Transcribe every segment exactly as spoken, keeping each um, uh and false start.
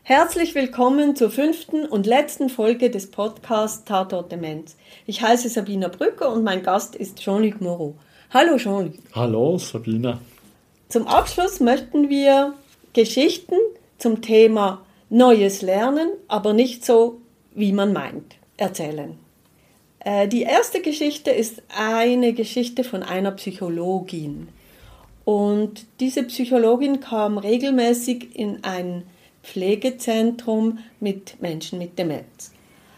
Herzlich willkommen zur fünften und letzten Folge des Podcasts Tatort Demenz. Ich heiße Sabina Brücker und mein Gast ist Jean-Luc Moreau. Hallo Jean-Luc. Hallo Sabina. Zum Abschluss möchten wir Geschichten zum Thema Neues lernen, aber nicht so, wie man meint, erzählen. Äh, die erste Geschichte ist eine Geschichte von einer Psychologin. Und diese Psychologin kam regelmäßig in ein Pflegezentrum mit Menschen mit Demenz.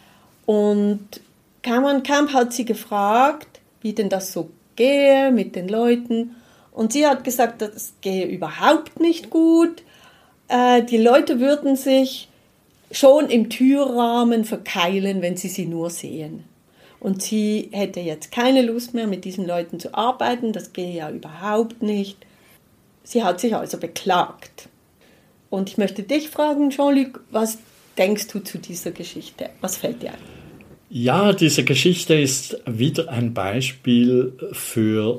Und Cameron Camp hat sie gefragt, wie denn das so gehe mit den Leuten. Und sie hat gesagt, das gehe überhaupt nicht gut. Äh, die Leute würden sich schon im Türrahmen verkeilen, wenn sie sie nur sehen. Und sie hätte jetzt keine Lust mehr, mit diesen Leuten zu arbeiten. Das gehe ja überhaupt nicht. Sie hat sich also beklagt. Und ich möchte dich fragen, Jean-Luc, was denkst du zu dieser Geschichte? Was fällt dir ein? Ja, diese Geschichte ist wieder ein Beispiel für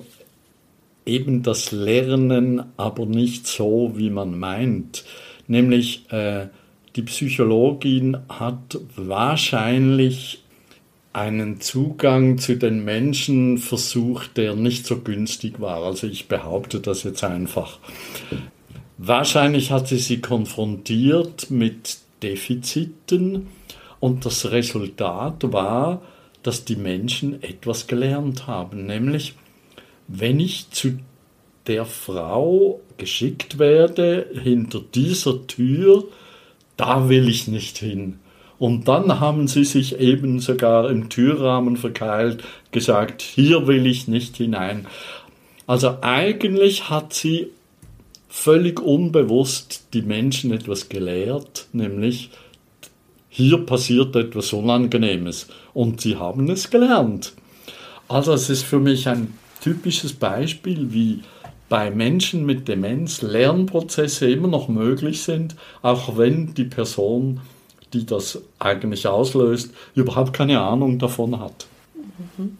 eben das Lernen, aber nicht so, wie man meint. Nämlich, äh, die Psychologin hat wahrscheinlich einen Zugang zu den Menschen versucht, der nicht so günstig war. Also ich behaupte das jetzt einfach. Wahrscheinlich hat sie sie konfrontiert mit Defiziten und das Resultat war, dass die Menschen etwas gelernt haben. Nämlich, wenn ich zu der Frau geschickt werde, hinter dieser Tür, da will ich nicht hin. Und dann haben sie sich eben sogar im Türrahmen verkeilt, gesagt, hier will ich nicht hinein. Also eigentlich hat sie völlig unbewusst die Menschen etwas gelehrt, nämlich hier passiert etwas Unangenehmes und sie haben es gelernt. Also es ist für mich ein typisches Beispiel, wie bei Menschen mit Demenz Lernprozesse immer noch möglich sind, auch wenn die Person, die das eigentlich auslöst, überhaupt keine Ahnung davon hat. Mhm.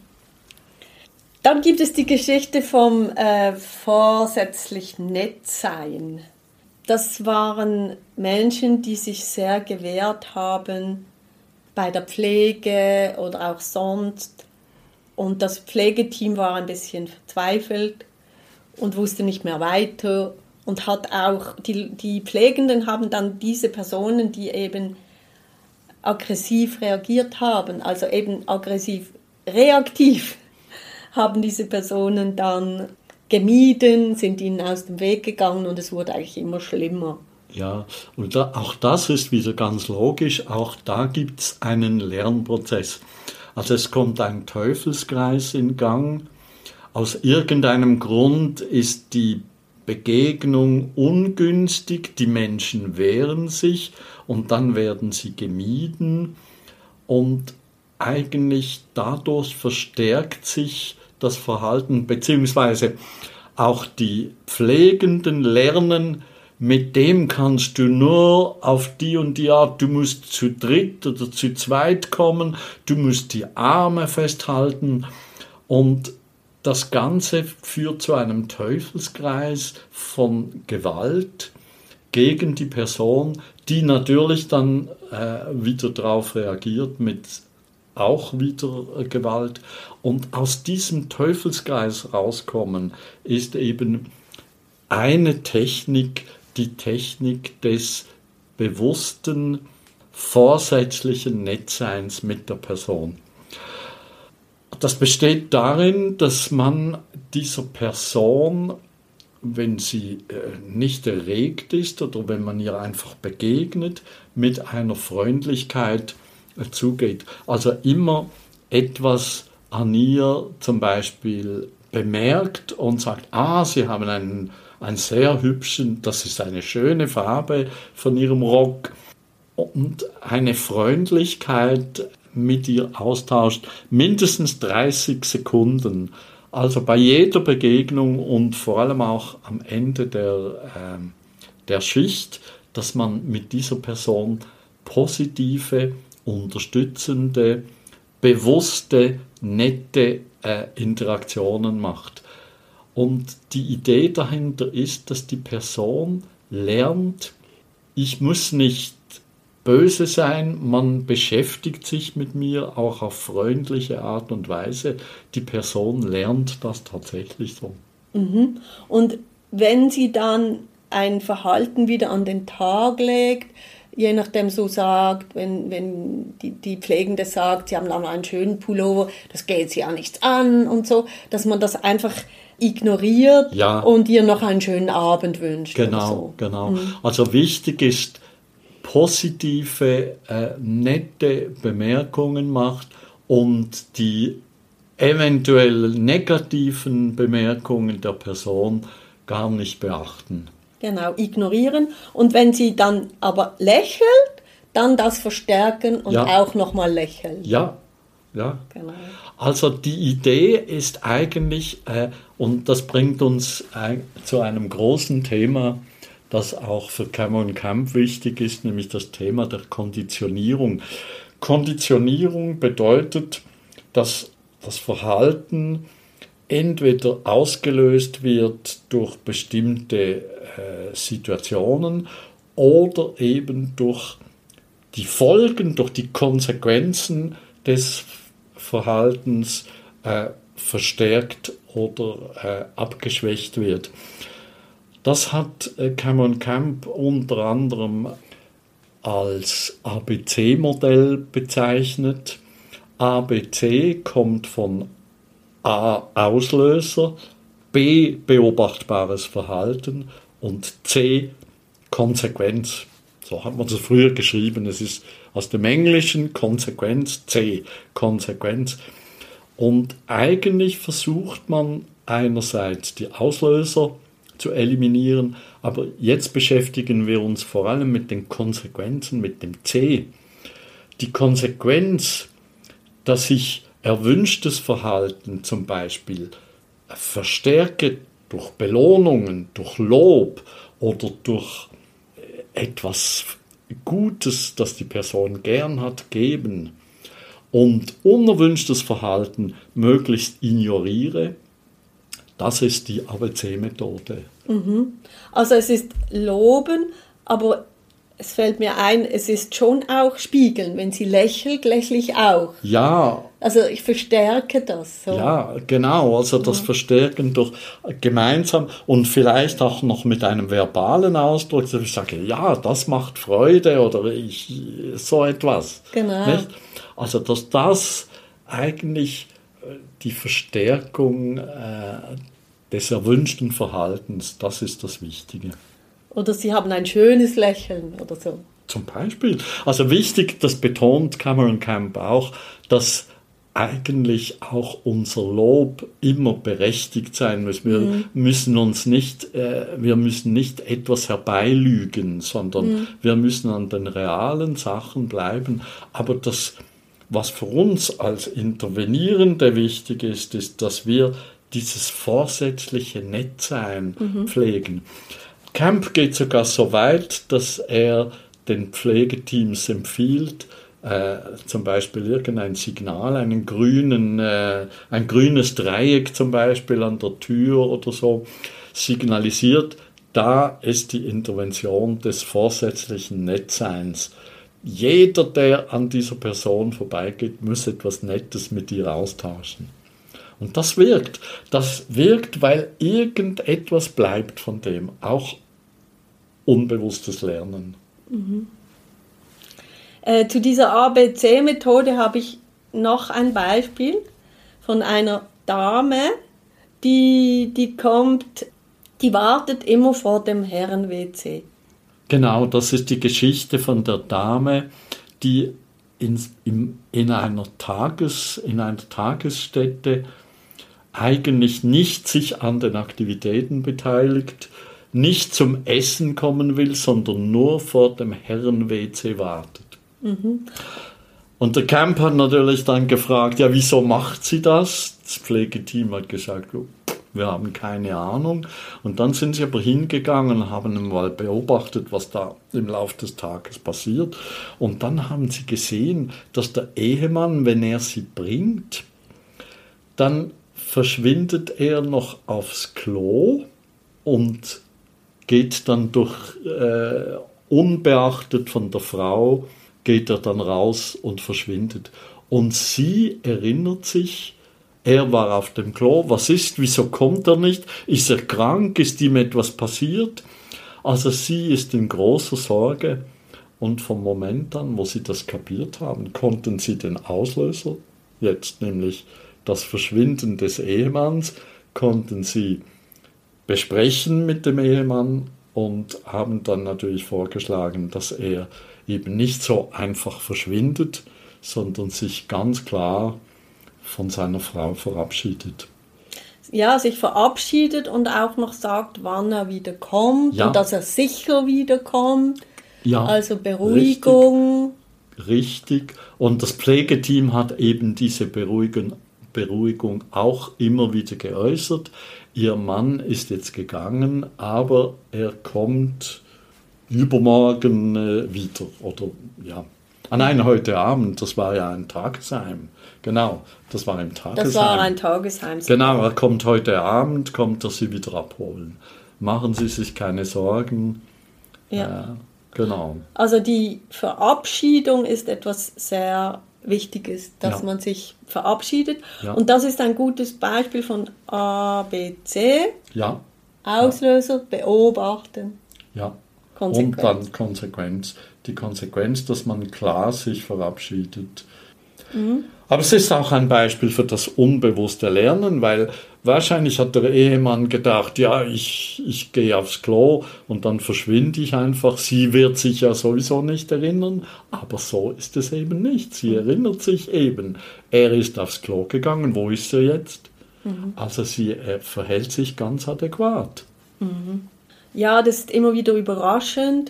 Dann gibt es die Geschichte vom äh, vorsätzlich Nettsein. Das waren Menschen, die sich sehr gewehrt haben bei der Pflege oder auch sonst. Und das Pflegeteam war ein bisschen verzweifelt und wusste nicht mehr weiter. Und hat auch, die, die Pflegenden haben dann diese Personen, die eben aggressiv reagiert haben, also eben aggressiv reaktiv, haben diese Personen dann gemieden, sind ihnen aus dem Weg gegangen und es wurde eigentlich immer schlimmer. Ja, und da, auch das ist wieder ganz logisch, auch da gibt es einen Lernprozess. Also es kommt ein Teufelskreis in Gang. Aus irgendeinem Grund ist die Begegnung ungünstig, die Menschen wehren sich und dann werden sie gemieden und eigentlich dadurch verstärkt sich das Verhalten, beziehungsweise auch die Pflegenden lernen, mit dem kannst du nur auf die und die Art, du musst zu dritt oder zu zweit kommen, du musst die Arme festhalten und das Ganze führt zu einem Teufelskreis von Gewalt gegen die Person, die natürlich dann äh, wieder darauf reagiert mit auch wieder äh, Gewalt. Und aus diesem Teufelskreis rauskommen ist eben eine Technik, die Technik des bewussten, vorsätzlichen Nettseins mit der Person. Das besteht darin, dass man dieser Person, wenn sie äh, nicht erregt ist oder wenn man ihr einfach begegnet, mit einer Freundlichkeit äh, zugeht. Also immer etwas an ihr zum Beispiel bemerkt und sagt, ah, Sie haben einen, einen sehr hübschen, das ist eine schöne Farbe von Ihrem Rock und eine Freundlichkeit mit ihr austauscht, mindestens dreißig Sekunden. Also bei jeder Begegnung und vor allem auch am Ende der, äh, der Schicht, dass man mit dieser Person positive, unterstützende, bewusste, nette äh, Interaktionen macht. Und die Idee dahinter ist, dass die Person lernt, ich muss nicht böse sein, man beschäftigt sich mit mir auch auf freundliche Art und Weise. Die Person lernt das tatsächlich so. Mhm. Und wenn sie dann ein Verhalten wieder an den Tag legt, je nachdem so sagt, wenn, wenn die, die Pflegende sagt, sie haben dann einen schönen Pullover, das geht sie ja nichts an und so, dass man das einfach ignoriert ja. und ihr noch einen schönen Abend wünscht. Genau, so. genau. Mhm. Also wichtig ist, positive, äh, nette Bemerkungen macht und die eventuell negativen Bemerkungen der Person gar nicht beachten. Genau, ignorieren. Und wenn sie dann aber lächelt, dann das verstärken und ja. auch nochmal lächeln. Ja, ja. Genau. Also die Idee ist eigentlich, äh, und das bringt uns ein, zu einem großen Thema, das auch für Cameron Camp wichtig ist, nämlich das Thema der Konditionierung. Konditionierung bedeutet, dass das Verhalten entweder ausgelöst wird durch bestimmte äh, Situationen oder eben durch die Folgen, durch die Konsequenzen des Verhaltens äh, verstärkt oder äh, abgeschwächt wird. Das hat äh, Cameron Camp unter anderem als A B C-Modell bezeichnet. A B C kommt von A, Auslöser, B, beobachtbares Verhalten und C, Konsequenz. So hat man das früher geschrieben. Es ist aus dem Englischen Konsequenz, C, Konsequenz. Und eigentlich versucht man einerseits die Auslöser zu eliminieren, aber jetzt beschäftigen wir uns vor allem mit den Konsequenzen, mit dem C. Die Konsequenz, dass ich erwünschtes Verhalten zum Beispiel verstärke durch Belohnungen, durch Lob oder durch etwas Gutes, das die Person gern hat, geben und unerwünschtes Verhalten möglichst ignoriere, das ist die A B C-Methode. Mhm. Also es ist Loben, aber es fällt mir ein, es ist schon auch Spiegeln. Wenn sie lächelt, lächle ich auch. Ja. Also ich verstärke das. So. Ja, genau. Also das ja. Verstärken durch gemeinsam und vielleicht auch noch mit einem verbalen Ausdruck, dass ich sage, ja, das macht Freude oder ich, so etwas. Genau. Nicht? Also dass das eigentlich die Verstärkung äh, des erwünschten Verhaltens, das ist das Wichtige. Oder sie haben ein schönes Lächeln oder so. Zum Beispiel. Also wichtig, das betont Cameron Camp auch, dass eigentlich auch unser Lob immer berechtigt sein muss. Wir mhm. müssen uns nicht, äh, wir müssen nicht etwas herbeilügen, sondern mhm. wir müssen an den realen Sachen bleiben. Aber das, was für uns als Intervenierende wichtig ist, ist, dass wir dieses vorsätzliche Nettsein mhm. pflegen. Camp geht sogar so weit, dass er den Pflegeteams empfiehlt, äh, zum Beispiel irgendein Signal, einen grünen, äh, ein grünes Dreieck zum Beispiel an der Tür oder so, signalisiert, da ist die Intervention des vorsätzlichen Nettseins. Jeder, der an dieser Person vorbeigeht, muss etwas Nettes mit ihr austauschen. Und das wirkt. Das wirkt, weil irgendetwas bleibt von dem, auch unbewusstes Lernen. Mhm. Äh, zu dieser A B C-Methode habe ich noch ein Beispiel von einer Dame, die, die kommt, die wartet immer vor dem Herren-W C. Genau, das ist die Geschichte von der Dame, die in, in, in, einer, Tages, in einer Tagesstätte eigentlich nicht sich an den Aktivitäten beteiligt, nicht zum Essen kommen will, sondern nur vor dem Herren-W C wartet. Mhm. Und der Camp hat natürlich dann gefragt, ja, wieso macht sie das? Das Pflegeteam hat gesagt, wir haben keine Ahnung. Und dann sind sie aber hingegangen und haben mal beobachtet, was da im Laufe des Tages passiert. Und dann haben sie gesehen, dass der Ehemann, wenn er sie bringt, dann verschwindet er noch aufs Klo und geht dann durch, äh, unbeachtet von der Frau, geht er dann raus und verschwindet. Und sie erinnert sich, er war auf dem Klo, was ist, wieso kommt er nicht, ist er krank, ist ihm etwas passiert? Also sie ist in großer Sorge und vom Moment an, wo sie das kapiert haben, konnten sie den Auslöser, jetzt nämlich das Verschwinden des Ehemanns, konnten sie besprechen mit dem Ehemann und haben dann natürlich vorgeschlagen, dass er eben nicht so einfach verschwindet, sondern sich ganz klar von seiner Frau verabschiedet. Ja, sich verabschiedet und auch noch sagt, wann er wieder kommt Ja. und dass er sicher wiederkommt. Ja, Also Beruhigung. Richtig, richtig. Und das Pflegeteam hat eben diese Beruhigung, Beruhigung auch immer wieder geäußert. Ihr Mann ist jetzt gegangen, aber er kommt übermorgen äh, wieder. Oder ja, ah, nein, heute Abend, das war ja ein Tagesheim. Genau, das war im Tagesheim. Das war ein Tagesheim. Genau, er kommt heute Abend, kommt er sie wieder abholen. Machen Sie sich keine Sorgen. Ja. Äh, genau. Also die Verabschiedung ist etwas sehr Wichtiges, dass Ja. man sich verabschiedet. Ja. Und das ist ein gutes Beispiel von A B C. Ja, Auslöser, beobachten, ja. Konsequenz. Und dann Konsequenz. Die Konsequenz, dass man klar sich verabschiedet. Mhm. Aber es ist auch ein Beispiel für das unbewusste Lernen, weil wahrscheinlich hat der Ehemann gedacht, ja, ich, ich gehe aufs Klo und dann verschwinde ich einfach. Sie wird sich ja sowieso nicht erinnern, aber so ist es eben nicht. Sie erinnert sich eben. Er ist aufs Klo gegangen, wo ist er jetzt? Mhm. Also sie äh, verhält sich ganz adäquat. Mhm. Ja, das ist immer wieder überraschend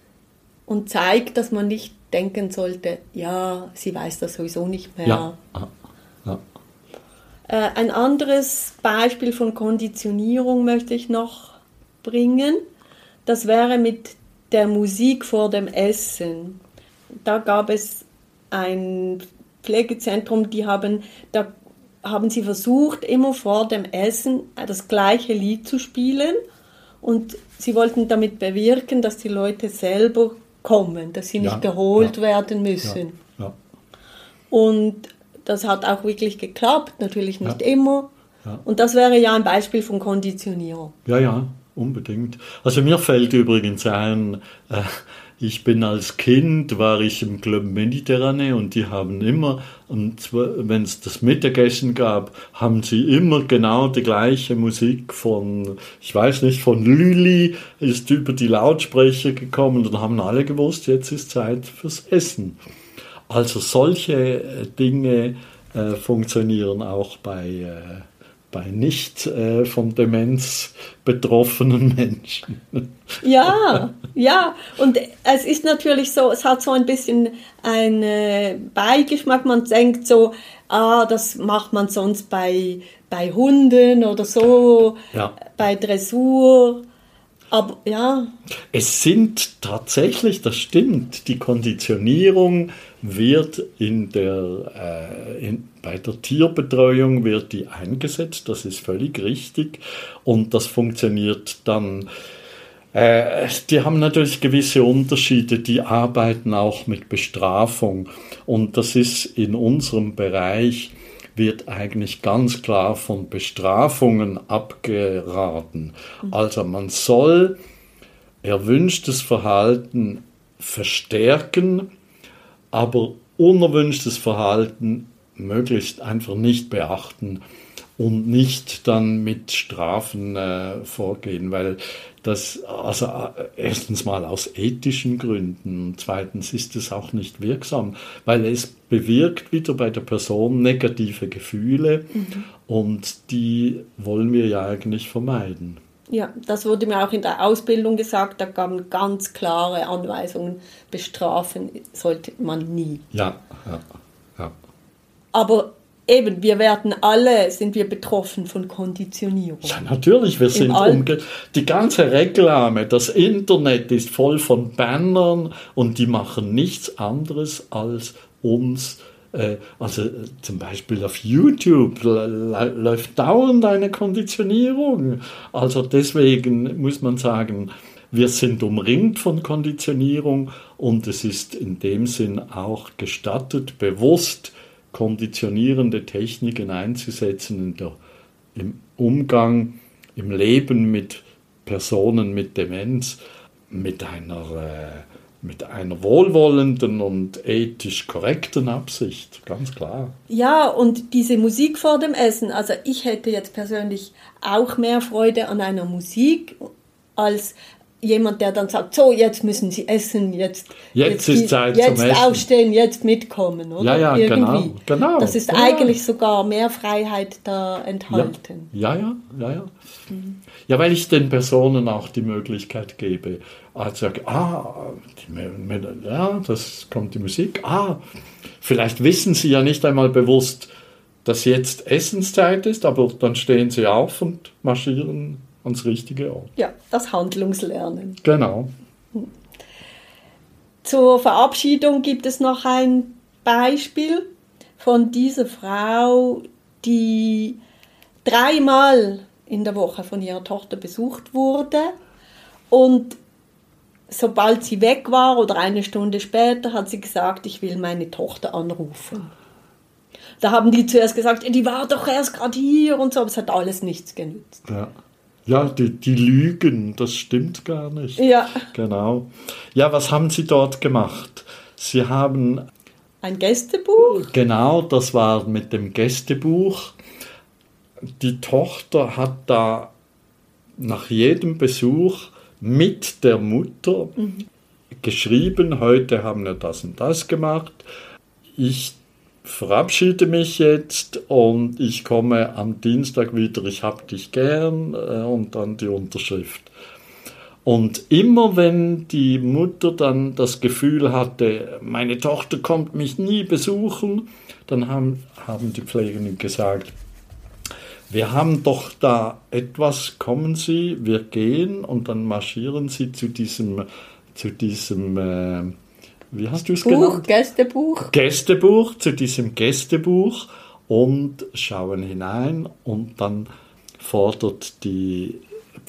und zeigt, dass man nicht denken sollte, ja, sie weiß das sowieso nicht mehr. Ja. Ja. Äh, ein anderes Beispiel von Konditionierung möchte ich noch bringen. Das wäre mit der Musik vor dem Essen. Da gab es ein Pflegezentrum, die haben, da haben sie versucht, immer vor dem Essen das gleiche Lied zu spielen. Und sie wollten damit bewirken, dass die Leute selber kommen, dass sie nicht Ja, geholt ja, werden müssen. Ja, ja. Und das hat auch wirklich geklappt, natürlich nicht Ja, immer. ja. Und das wäre ja ein Beispiel von Konditionierung. Ja, ja, unbedingt. Also mir fällt übrigens ein, äh, ich bin als Kind, war ich im Club Mediterranee und die haben immer, wenn es das Mittagessen gab, haben sie immer genau die gleiche Musik von, ich weiß nicht, von Lülli, ist über die Lautsprecher gekommen und dann haben alle gewusst, jetzt ist Zeit fürs Essen. Also solche äh, Dinge äh, funktionieren auch bei... Äh, bei nicht äh, von Demenz betroffenen Menschen. Ja, ja. Und es ist natürlich so, es hat so ein bisschen einen äh, Beigeschmack. Man denkt so, ah, das macht man sonst bei, bei Hunden oder so, Ja. bei Dressur. Aber ja. Es sind tatsächlich, das stimmt, die Konditionierung wird in der, äh, in, bei der Tierbetreuung wird die eingesetzt, das ist völlig richtig und das funktioniert dann. Äh, die haben natürlich gewisse Unterschiede, die arbeiten auch mit Bestrafung und das ist in unserem Bereich, wird eigentlich ganz klar von Bestrafungen abgeraten. Also man soll erwünschtes Verhalten verstärken, aber unerwünschtes Verhalten möglichst einfach nicht beachten und nicht dann mit Strafen äh, vorgehen, weil das, also äh, erstens mal aus ethischen Gründen und zweitens ist es auch nicht wirksam, weil es bewirkt wieder bei der Person negative Gefühle mhm. und die wollen wir ja eigentlich vermeiden. Ja, das wurde mir auch in der Ausbildung gesagt, da gaben ganz klare Anweisungen, bestrafen sollte man nie. Ja, ja, ja. Aber eben, wir werden alle, sind wir betroffen von Konditionierung. Ja, natürlich, wir sind umge... Die ganze Reklame, das Internet ist voll von Bannern und die machen nichts anderes als uns, äh, also äh, zum Beispiel auf YouTube läuft dauernd eine Konditionierung. Also deswegen muss man sagen, wir sind umringt von Konditionierung und es ist in dem Sinn auch gestattet, bewusst konditionierende Techniken einzusetzen in der, im Umgang, im Leben mit Personen mit Demenz, mit einer, äh, mit einer wohlwollenden und ethisch korrekten Absicht, ganz klar. Ja, und diese Musik vor dem Essen, also ich hätte jetzt persönlich auch mehr Freude an einer Musik als jemand, der dann sagt, so, jetzt müssen Sie essen, jetzt, jetzt, jetzt ist Zeit jetzt zum Essen. aufstehen, jetzt mitkommen, oder? Ja, ja, Irgendwie. genau, genau. Das ist ja. eigentlich sogar mehr Freiheit da enthalten. Ja, ja, ja, ja. Mhm. Ja, weil ich den Personen auch die Möglichkeit gebe, also sage, ah, die, ja, das kommt die Musik, ah, vielleicht wissen Sie ja nicht einmal bewusst, dass jetzt Essenszeit ist, aber dann stehen Sie auf und marschieren ans richtige Ort. Ja, das Handlungslernen. Genau. Zur Verabschiedung gibt es noch ein Beispiel von dieser Frau, die dreimal in der Woche von ihrer Tochter besucht wurde und sobald sie weg war oder eine Stunde später hat sie gesagt, ich will meine Tochter anrufen. Da haben die zuerst gesagt, die war doch erst gerade hier und so, aber es hat alles nichts genützt. Ja. Ja, die, die lügen, das stimmt gar nicht. Ja. Genau. Ja, was haben Sie dort gemacht? Sie haben... Ein Gästebuch? Genau, das war mit dem Gästebuch. Die Tochter hat da nach jedem Besuch mit der Mutter mhm. geschrieben, heute haben wir das und das gemacht. Ich verabschiede mich jetzt und ich komme am Dienstag wieder, ich hab dich gern, und dann die Unterschrift. Und immer wenn die Mutter dann das Gefühl hatte, meine Tochter kommt mich nie besuchen, dann haben, haben die Pflegenden gesagt, wir haben doch da etwas, kommen Sie, wir gehen, und dann marschieren Sie zu diesem, zu diesem äh, wie hast du es genannt? Gästebuch. Gästebuch, zu diesem Gästebuch und schauen hinein und dann fordert die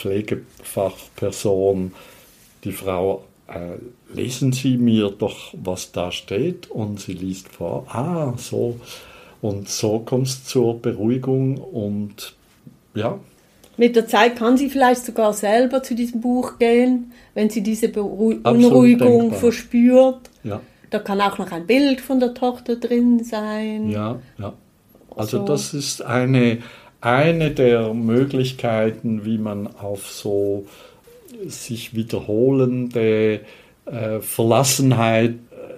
Pflegefachperson die Frau, äh, lesen Sie mir doch, was da steht, und sie liest vor, ah, so, und so kommt es zur Beruhigung und ja. Mit der Zeit kann sie vielleicht sogar selber zu diesem Buch gehen, wenn sie diese Beru- Absolut Unruhigung denkbar. verspürt. Ja. Da kann auch noch ein Bild von der Tochter drin sein. Ja, ja. Also so. Das ist eine, eine der Möglichkeiten, wie man auf so sich wiederholende äh, Verlassenheit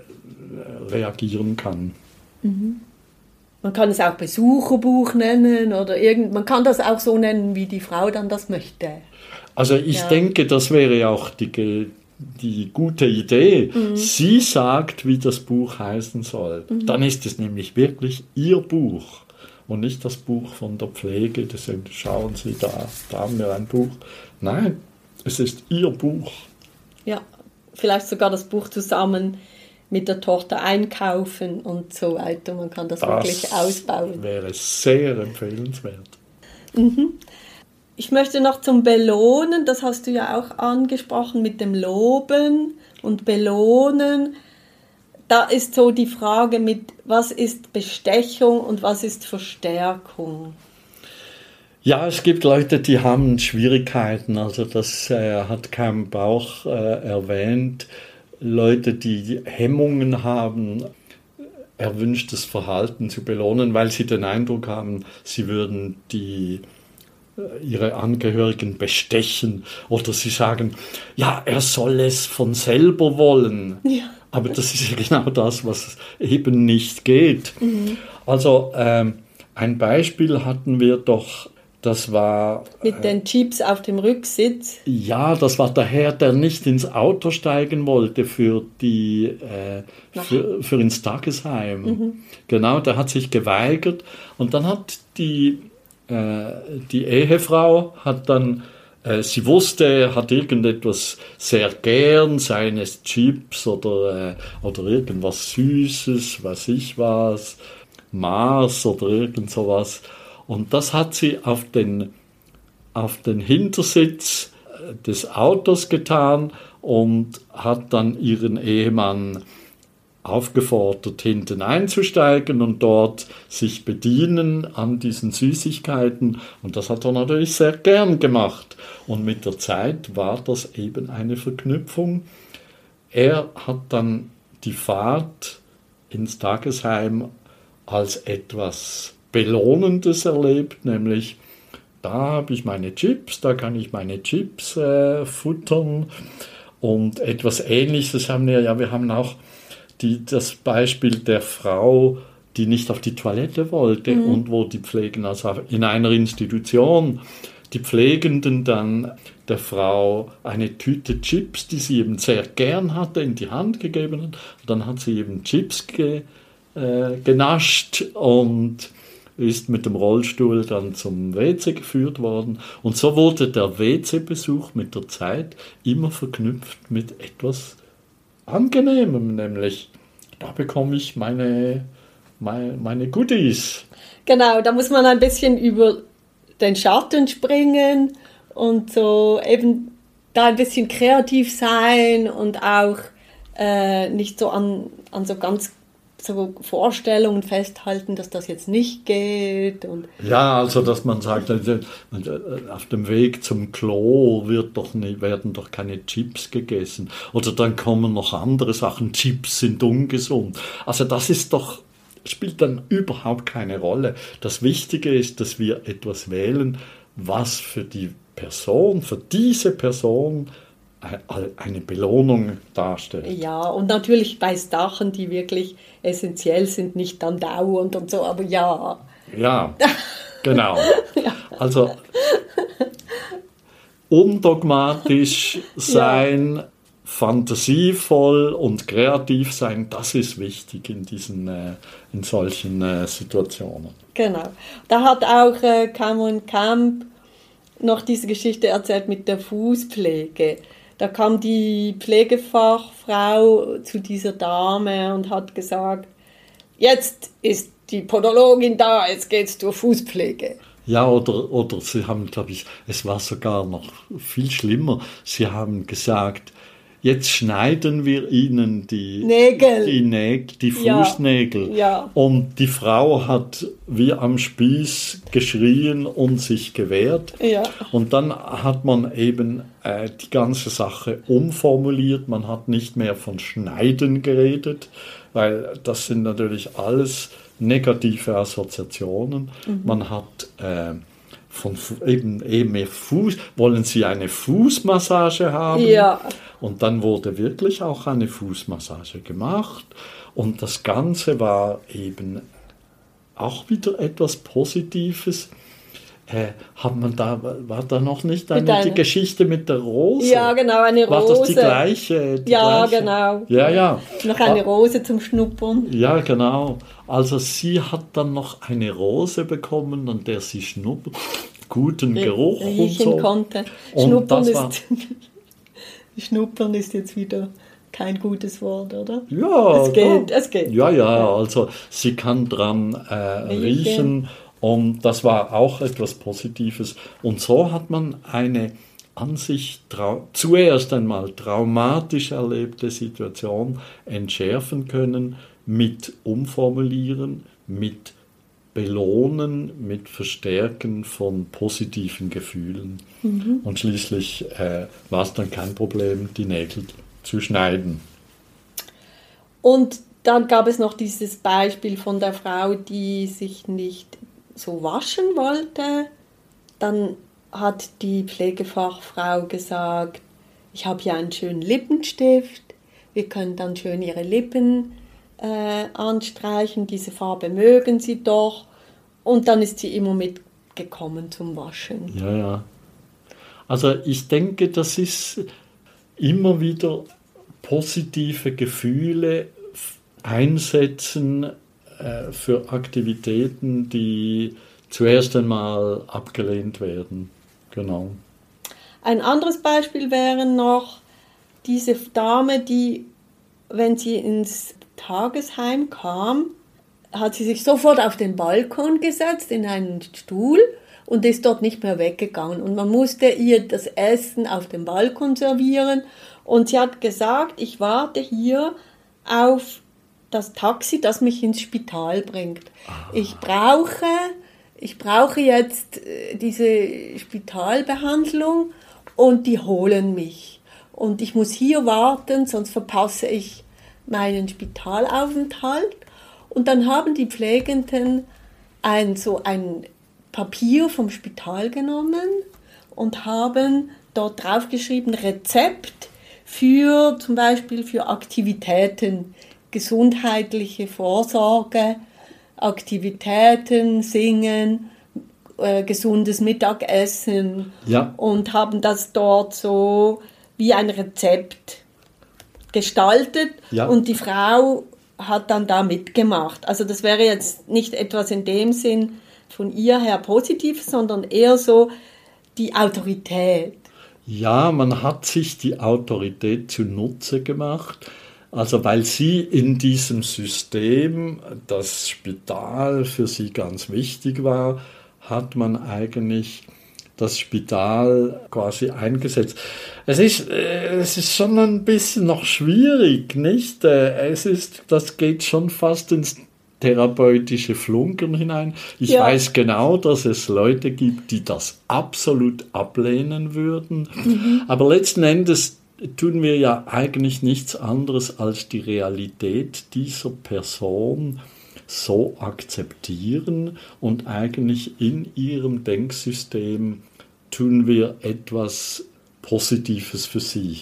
äh, reagieren kann. Mhm. Man kann es auch Besucherbuch nennen oder irgend, man kann das auch so nennen, wie die Frau dann das möchte. Also ich ja. denke, das wäre auch die, die gute Idee. Mhm. Sie sagt, wie das Buch heißen soll. Mhm. Dann ist es nämlich wirklich ihr Buch und nicht das Buch von der Pflege. Das sind, schauen Sie, da, da haben wir ein Buch. Nein, es ist ihr Buch. Ja, vielleicht sogar das Buch zusammen mit der Tochter einkaufen und so weiter. Man kann das, das wirklich ausbauen. Das wäre sehr empfehlenswert. Mhm. Ich möchte noch zum Belohnen, das hast du ja auch angesprochen mit dem Loben und Belohnen. Da ist so die Frage mit, was ist Bestechung und was ist Verstärkung? Ja, es gibt Leute, die haben Schwierigkeiten, also das äh, hat Keim Bauch äh, erwähnt. Leute, die Hemmungen haben, erwünschtes Verhalten zu belohnen, weil sie den Eindruck haben, sie würden die, ihre Angehörigen bestechen, oder sie sagen, ja, er soll es von selber wollen. Ja. Aber das ist ja genau das, was eben nicht geht. Mhm. Also ähm, ein Beispiel hatten wir doch. Das war... Mit den Chips auf dem Rücksitz? Ja, das war der Herr, der nicht ins Auto steigen wollte für, die, äh, für, für ins Tagesheim. Mhm. Genau, der hat sich geweigert. Und dann hat die, äh, die Ehefrau, hat dann, äh, sie wusste, er hat irgendetwas sehr gern, seien es Chips oder, äh, oder irgendwas Süßes, weiß ich was, Mars oder irgend sowas. Und das hat sie auf den, auf den Hintersitz des Autos getan und hat dann ihren Ehemann aufgefordert, hinten einzusteigen und dort sich bedienen an diesen Süßigkeiten. Und das hat er natürlich sehr gern gemacht. Und mit der Zeit war das eben eine Verknüpfung. Er hat dann die Fahrt ins Tagesheim als etwas Belohnendes erlebt, nämlich da habe ich meine Chips, da kann ich meine Chips äh, futtern. Und etwas Ähnliches haben wir, ja, wir haben auch die, das Beispiel der Frau, die nicht auf die Toilette wollte mhm. und wo die Pflegen, also in einer Institution, die Pflegenden dann der Frau eine Tüte Chips, die sie eben sehr gern hatte, in die Hand gegeben hat. Und dann hat sie eben Chips ge, äh, genascht und ist mit dem Rollstuhl dann zum W C geführt worden. Und so wurde der W C-Besuch mit der Zeit immer verknüpft mit etwas Angenehmem, nämlich da bekomme ich meine, meine, meine Goodies. Genau, da muss man ein bisschen über den Schatten springen und so eben da ein bisschen kreativ sein und auch äh, nicht so an, an so ganz so Vorstellungen festhalten, dass das jetzt nicht geht. Und ja, also dass man sagt, also, auf dem Weg zum Klo wird doch nicht, werden doch keine Chips gegessen. Oder dann kommen noch andere Sachen, Chips sind ungesund. Also das ist doch, spielt dann überhaupt keine Rolle. Das Wichtige ist, dass wir etwas wählen, was für die Person, für diese Person eine Belohnung darstellt. Ja, und natürlich bei Sachen, die wirklich essentiell sind, nicht dann dauernd und so, aber ja. Ja, genau. Ja. Also undogmatisch sein, ja. Fantasievoll und kreativ sein, das ist wichtig in diesen, äh, in solchen äh, Situationen. Genau. Da hat auch äh, Cameron Camp noch diese Geschichte erzählt mit der Fußpflege. Da kam die Pflegefachfrau zu dieser Dame und hat gesagt, jetzt ist die Podologin da, jetzt geht's zur Fußpflege. Ja, oder, oder sie haben, glaube ich, es war sogar noch viel schlimmer, sie haben gesagt, jetzt schneiden wir ihnen die Nägel, die, Nägel, die Fußnägel. Ja, ja. Und die Frau hat wie am Spieß geschrien und sich gewehrt. Ja. Und dann hat man eben äh, die ganze Sache umformuliert. Man hat nicht mehr von Schneiden geredet, weil das sind natürlich alles negative Assoziationen. Mhm. Man hat äh, von eben, eben mehr Fuß, wollen Sie eine Fußmassage haben? Ja. Und dann wurde wirklich auch eine Fußmassage gemacht und das Ganze war eben auch wieder etwas Positives. Äh, hat man da, war da noch nicht eine, eine die Geschichte mit der Rose? Ja, genau, eine Rose. War das die gleiche? Die ja, gleiche? genau. Ja, ja. Noch eine Rose zum Schnuppern. Ja, genau. Also sie hat dann noch eine Rose bekommen, an der sie schnuppern, guten Geruch riechen und so. konnte. Und Schnuppern das war, ist... Schnuppern ist jetzt wieder kein gutes Wort, oder? Ja, es geht, ja. es geht. Ja, ja, also sie kann dran äh, riechen und das war auch etwas Positives. Und so hat man eine an sich trau- zuerst einmal traumatisch erlebte Situation entschärfen können mit Umformulieren, mit Belohnen, mit Verstärken von positiven Gefühlen. Mhm. Und schließlich äh, war es dann kein Problem, die Nägel zu schneiden. Und dann gab es noch dieses Beispiel von der Frau, die sich nicht so waschen wollte. Dann hat die Pflegefachfrau gesagt, ich habe hier einen schönen Lippenstift, wir können dann schön ihre Lippen Äh, anstreichen, diese Farbe mögen sie doch, und dann ist sie immer mitgekommen zum Waschen. Ja, ja. Also ich denke, das ist immer wieder positive Gefühle einsetzen äh, für Aktivitäten, die zuerst einmal abgelehnt werden. Genau. Ein anderes Beispiel wäre noch diese Dame, die, wenn sie ins Tagesheim kam, hat sie sich sofort auf den Balkon gesetzt, in einen Stuhl und ist dort nicht mehr weggegangen. Und man musste ihr das Essen auf dem Balkon servieren. Und sie hat gesagt, ich warte hier auf das Taxi, das mich ins Spital bringt. Ah. Ich brauche, ich brauche jetzt diese Spitalbehandlung und die holen mich. Und ich muss hier warten, sonst verpasse ich meinen Spitalaufenthalt. Und dann haben die Pflegenden ein, so ein Papier vom Spital genommen und haben dort draufgeschrieben, Rezept für zum Beispiel für Aktivitäten, gesundheitliche Vorsorge, Aktivitäten, Singen, äh, gesundes Mittagessen, ja. Und haben das dort so wie ein Rezept gestaltet, ja. Und die Frau hat dann da mitgemacht. Also das wäre jetzt nicht etwas in dem Sinn von ihr her positiv, sondern eher so die Autorität. Ja, man hat sich die Autorität zunutze gemacht. Also weil sie in diesem System, das Spital für sie ganz wichtig war, hat man eigentlich das Spital quasi eingesetzt. Es ist, es ist schon ein bisschen noch schwierig, nicht? Es ist, das geht schon fast ins therapeutische Flunkern hinein. Ich ja. weiß genau, dass es Leute gibt, die das absolut ablehnen würden. Mhm. Aber letzten Endes tun wir ja eigentlich nichts anderes als die Realität dieser Person so akzeptieren und eigentlich in ihrem Denksystem tun wir etwas Positives für sie.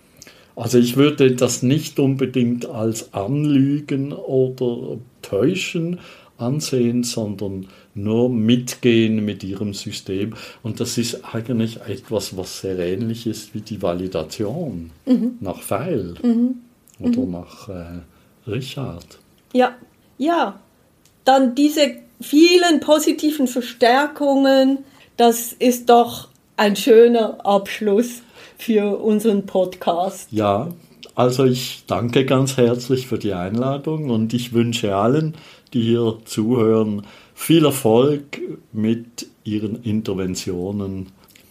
Also ich würde das nicht unbedingt als Anlügen oder Täuschen ansehen, sondern nur mitgehen mit ihrem System. Und das ist eigentlich etwas, was sehr ähnlich ist wie die Validation mhm. nach Weil mhm. oder mhm. nach äh, Richard. Ja, ja. Dann diese vielen positiven Verstärkungen, das ist doch ein schöner Abschluss für unseren Podcast. Ja, also ich danke ganz herzlich für die Einladung und ich wünsche allen, die hier zuhören, viel Erfolg mit ihren Interventionen.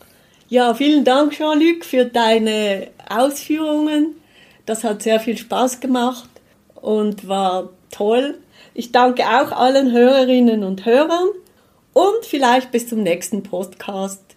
Ja, vielen Dank, Jean-Luc, für deine Ausführungen. Das hat sehr viel Spaß gemacht und war toll. Ich danke auch allen Hörerinnen und Hörern und vielleicht bis zum nächsten Podcast.